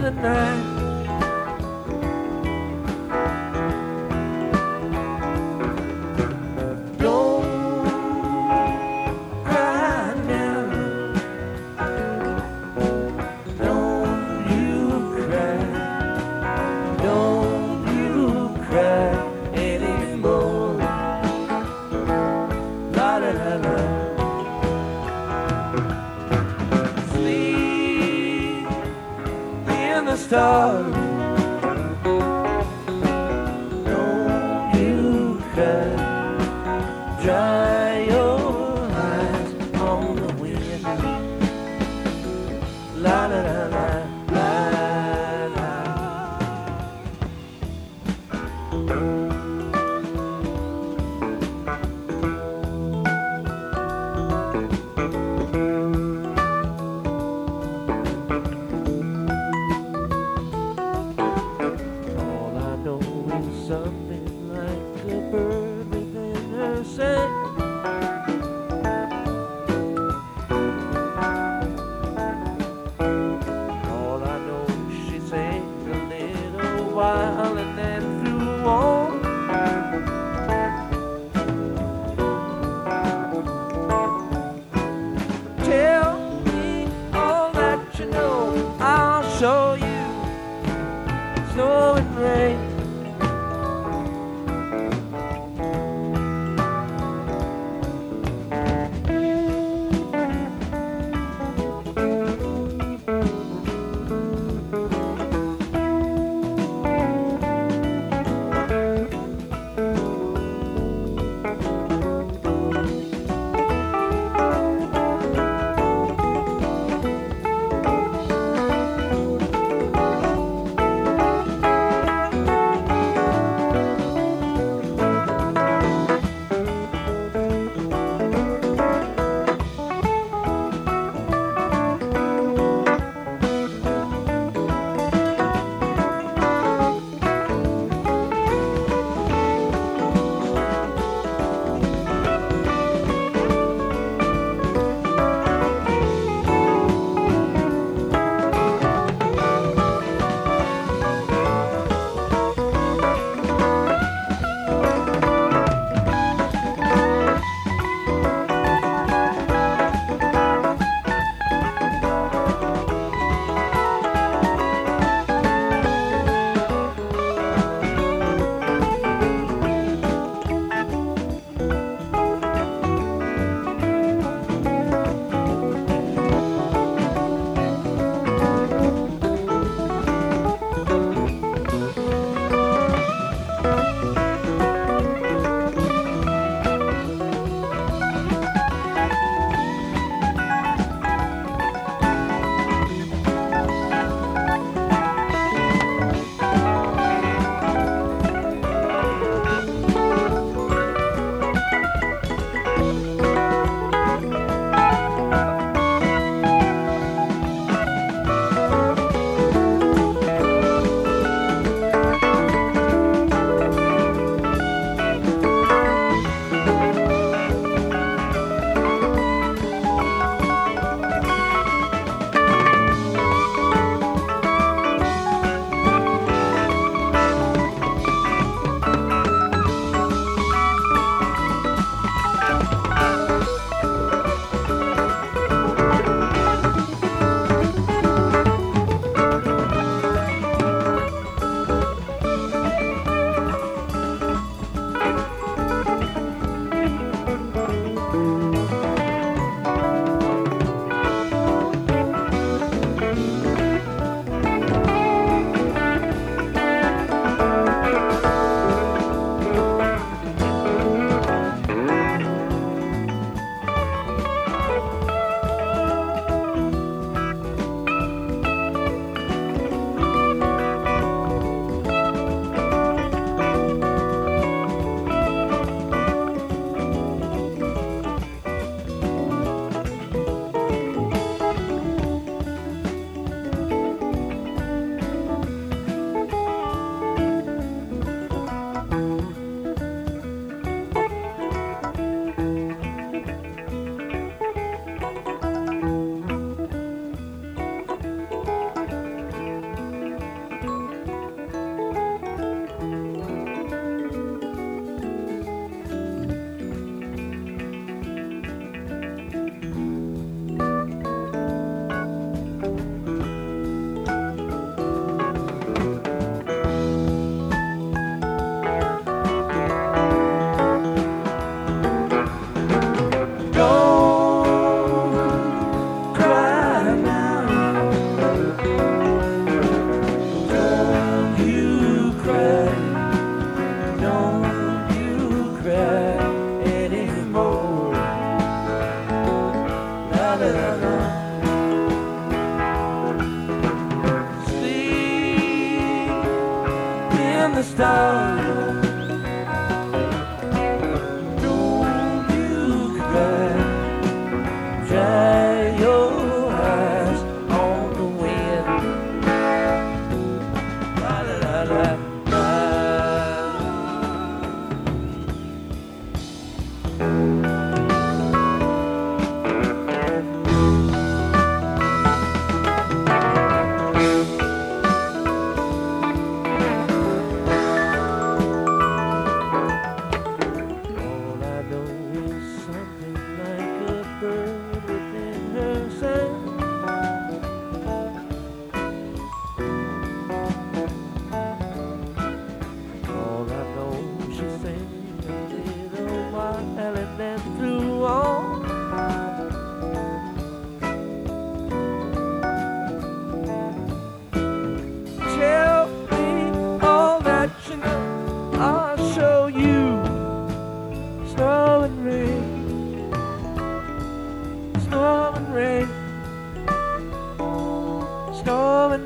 the night. Stars, don't you cry, dry your eyes on the wind. La la la la la la.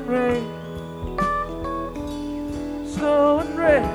rain, snow and rain.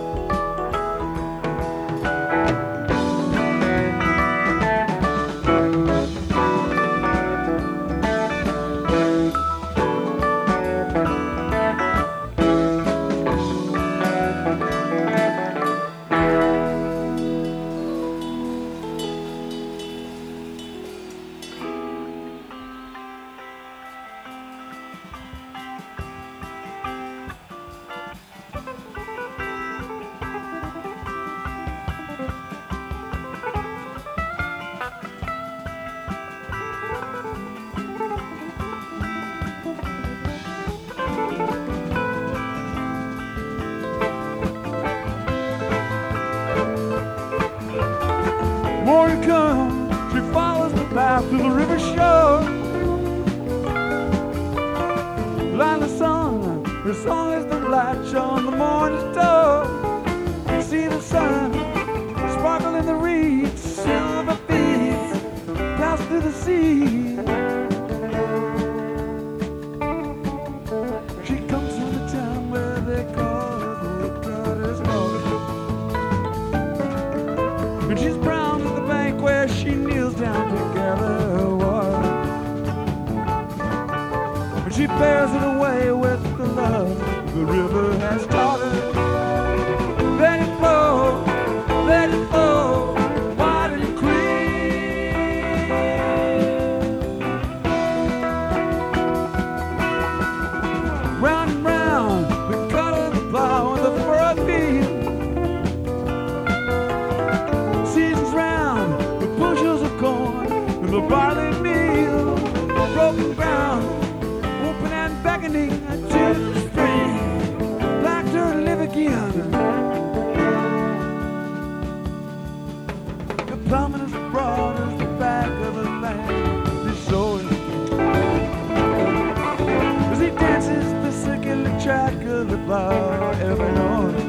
Morning comes, she follows the path to the river shore. Light the sun, her song is the latch on the morning's door. See the sun sparkle in the reeds, silver beads pass through the sea. She comes to the town where they call her the Woodcutter's Daughter. And she's brown to the bank where she kneels down to gather water. And she bears it away with the love the river has taught her. Let it flow, wide and clear. Round and round, the cutter, the plow, and the furrowed field. Seasons round, the bushels of corn and the barley meal. Broken ground, open and beckoning to the spring. Black dirt live again. The plowman is broad as the back of the land. He's showing as he dances the circular track of the plow every morning.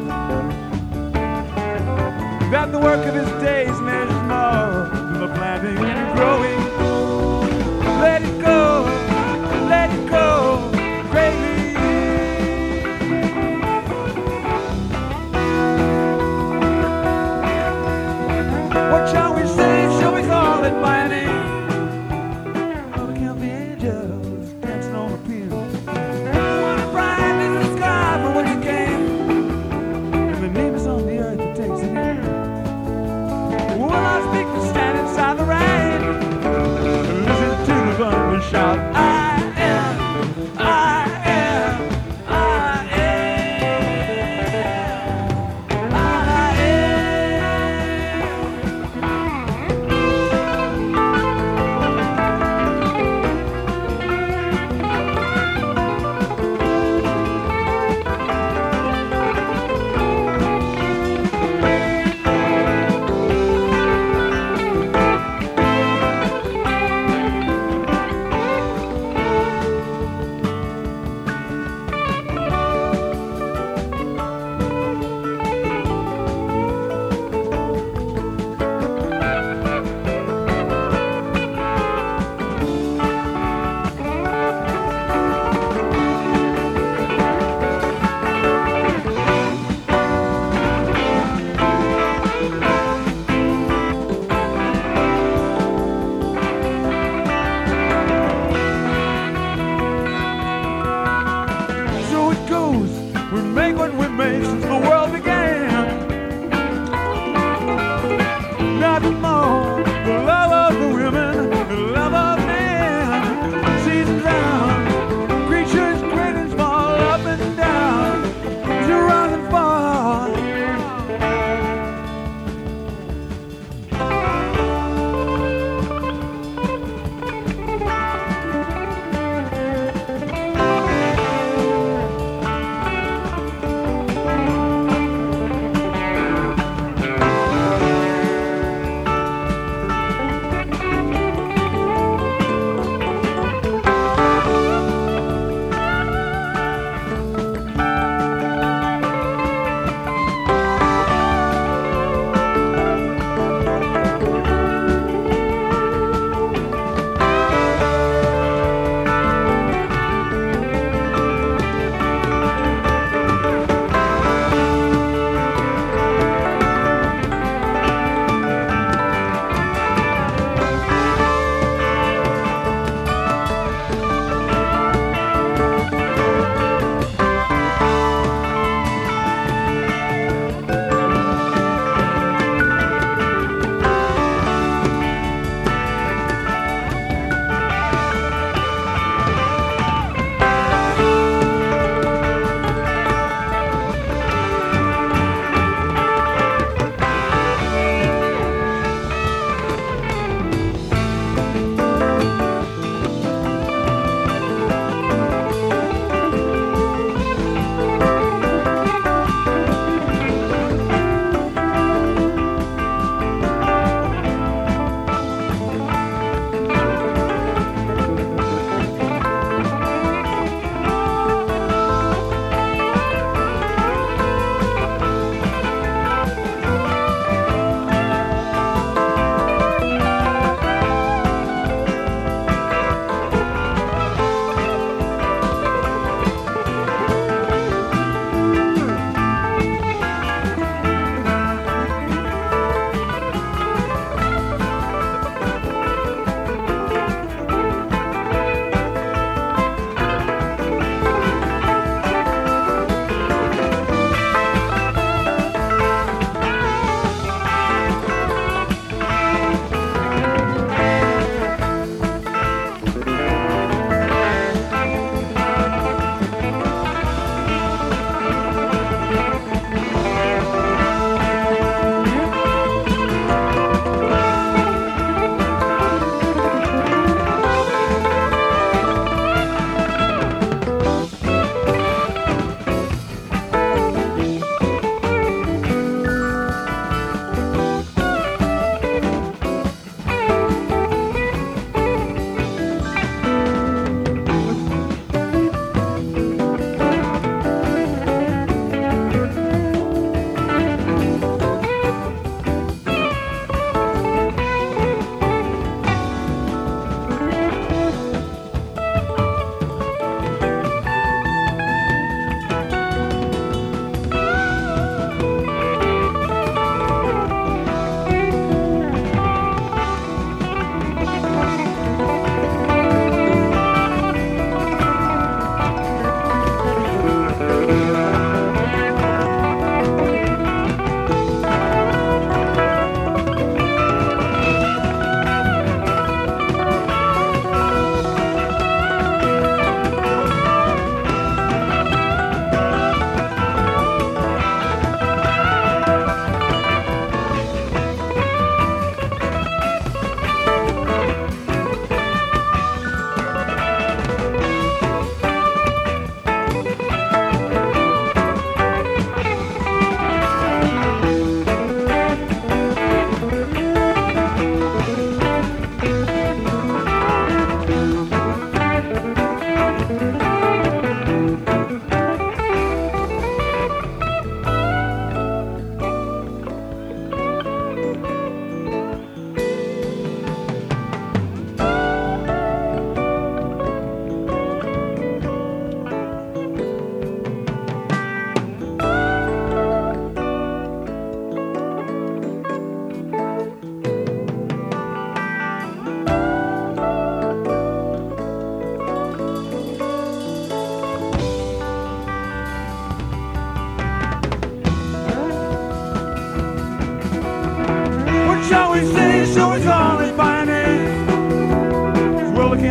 That the work of his days measures more than the planting and growing. Let it go, greatly. What shall we say?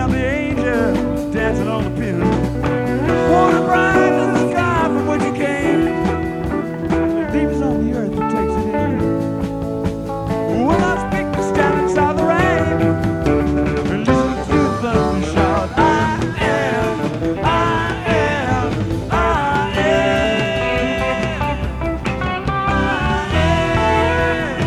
and the angels dancing on the pin. Wanna cry to the sky from which you came. Leaves on the earth and takes it in. When I speak to stand inside the rain and listen to the thunder shout, I am, I am, I am, I am.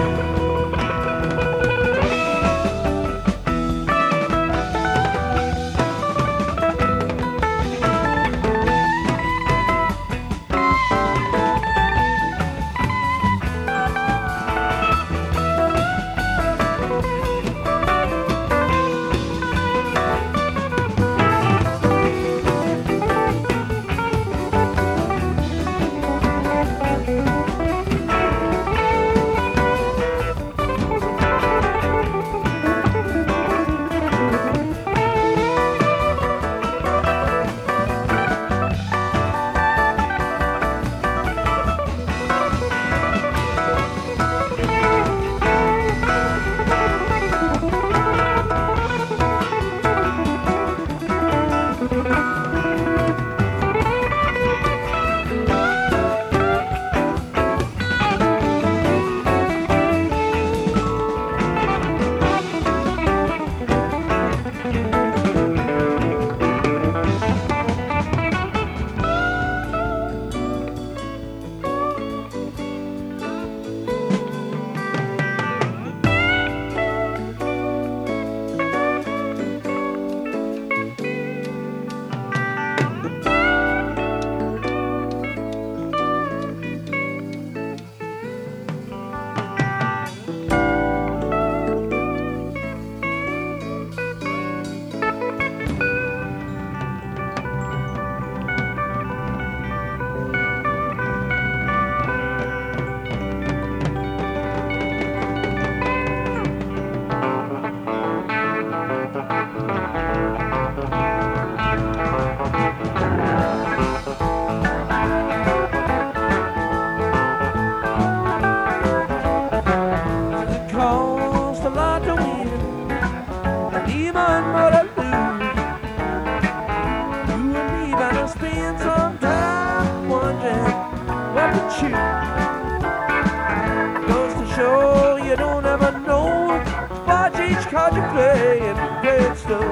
Goes to show you don't ever know about each card you play and play it slow.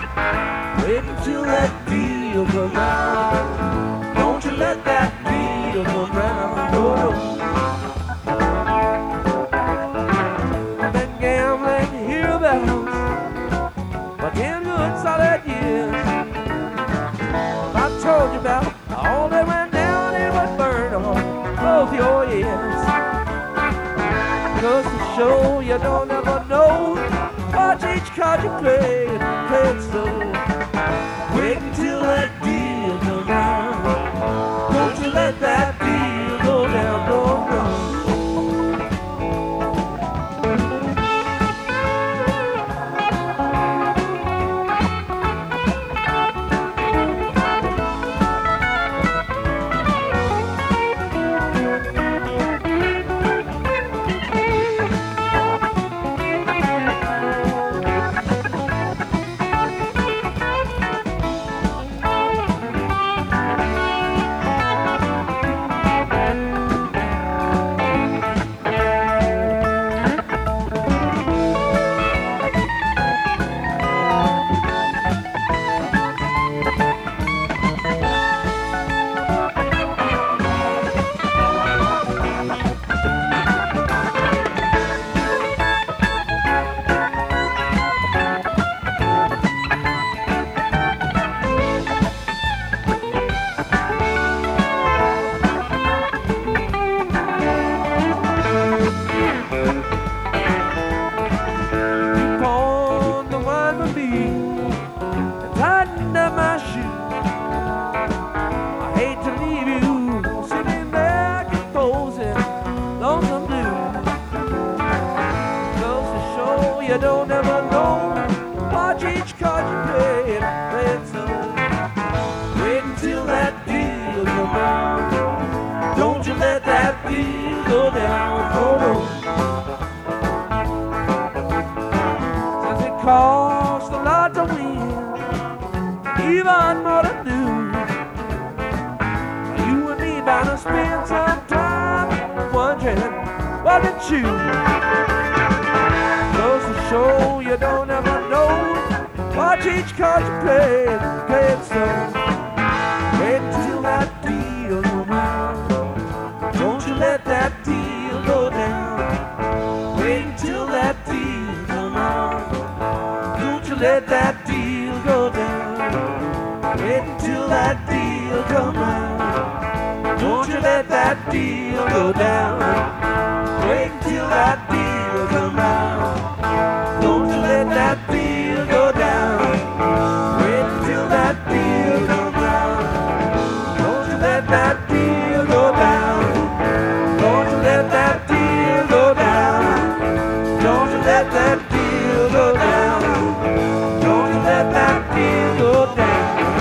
Wait until that deal comes round. Don't you let that deal come round. No, no. I've been gambling hereabouts for 10 good solid years. I told you about all that went down and what burned on both your ears. Goes to show you don't ever know what each card you play and play it slow. Wait until that deal comes round. Don't you let that deal go down, no, no. cost a lot to win, even more to lose. You and me bound to spend some time wondering what to choose. Goes to show you don't ever know. Watch each card you play it slow. Wait until that deal comes out. Don't you let that deal go down. Wait until that deal comes out. Don't you let that deal go down. Wait until that deal comes out. Don't you let that deal go down. Wait until that deal comes out. Don't you let that deal go down. Wait until that deal comes out. Don't you let that deal go down. Don't you let that deal go down. Don't you let that deal go down. Don't you let that deal go down.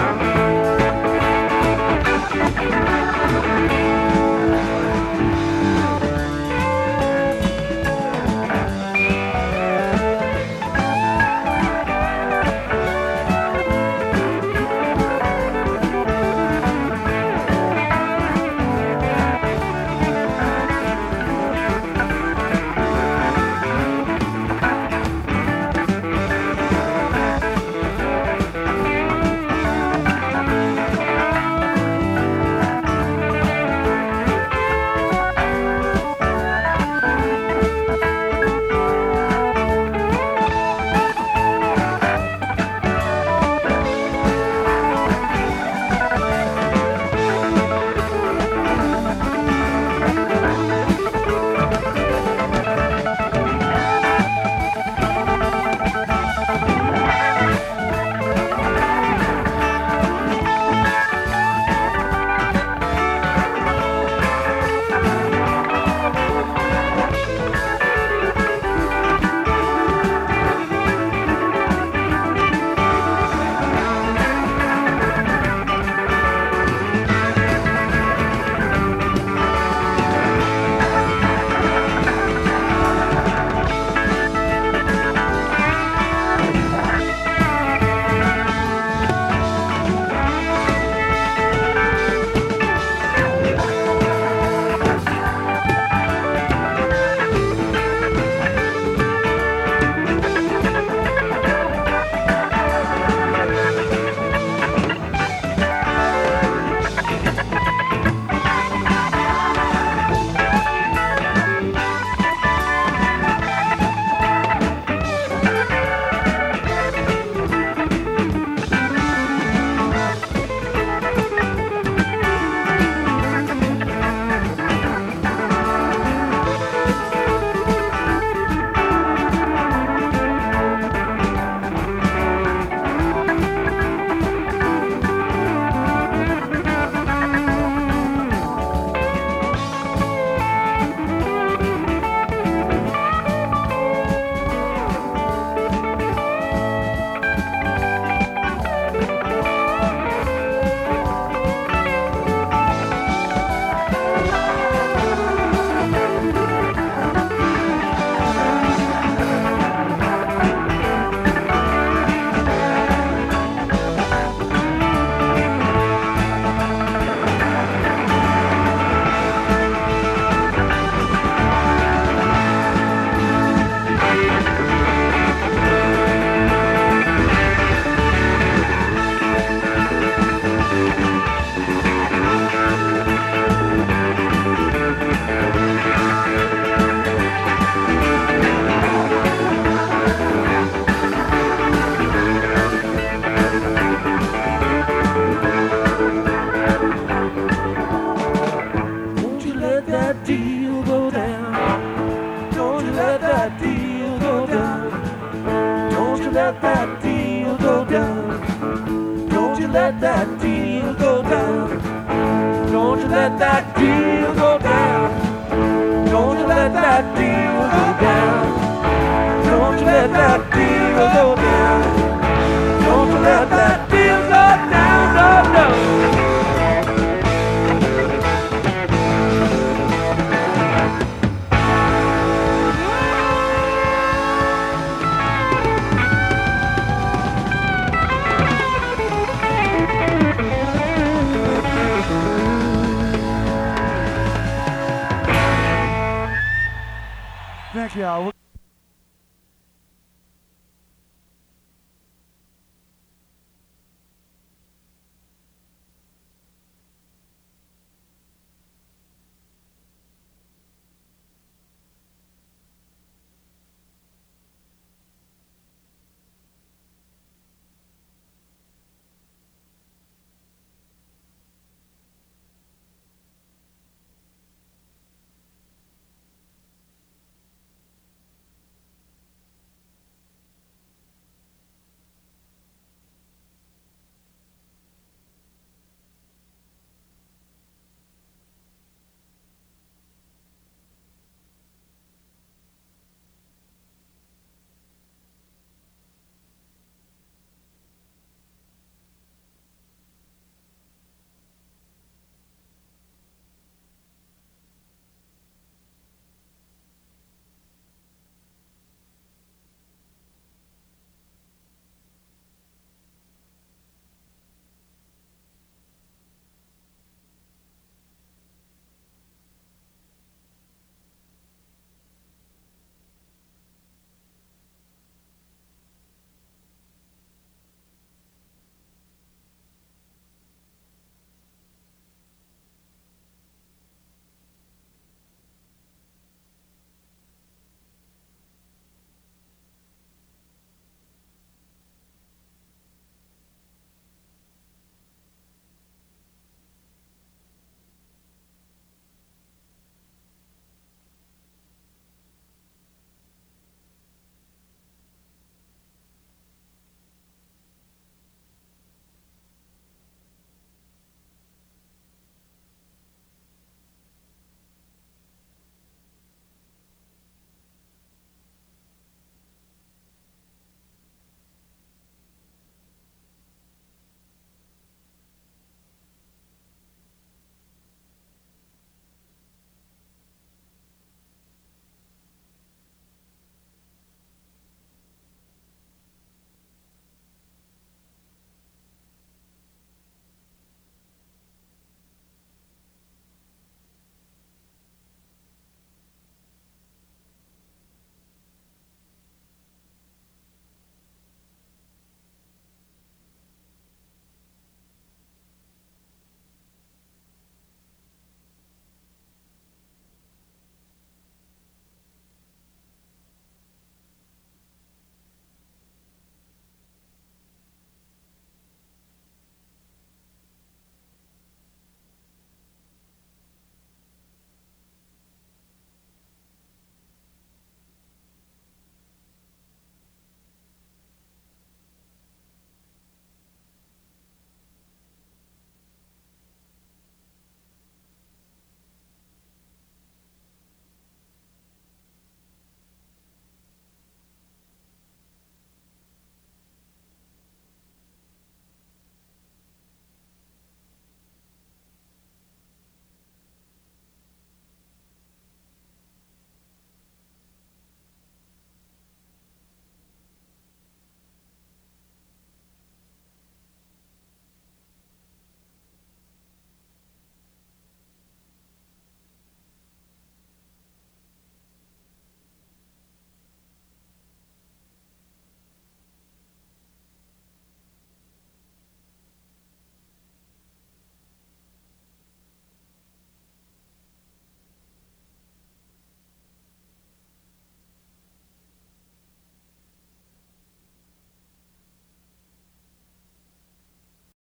let that deal go down. Don't you let that deal go down. Don't you let that deal go down. Don't you let that deal go down. Don't you let that deal go down. Don't you let that deal go down. No, no. Thanks, y'all.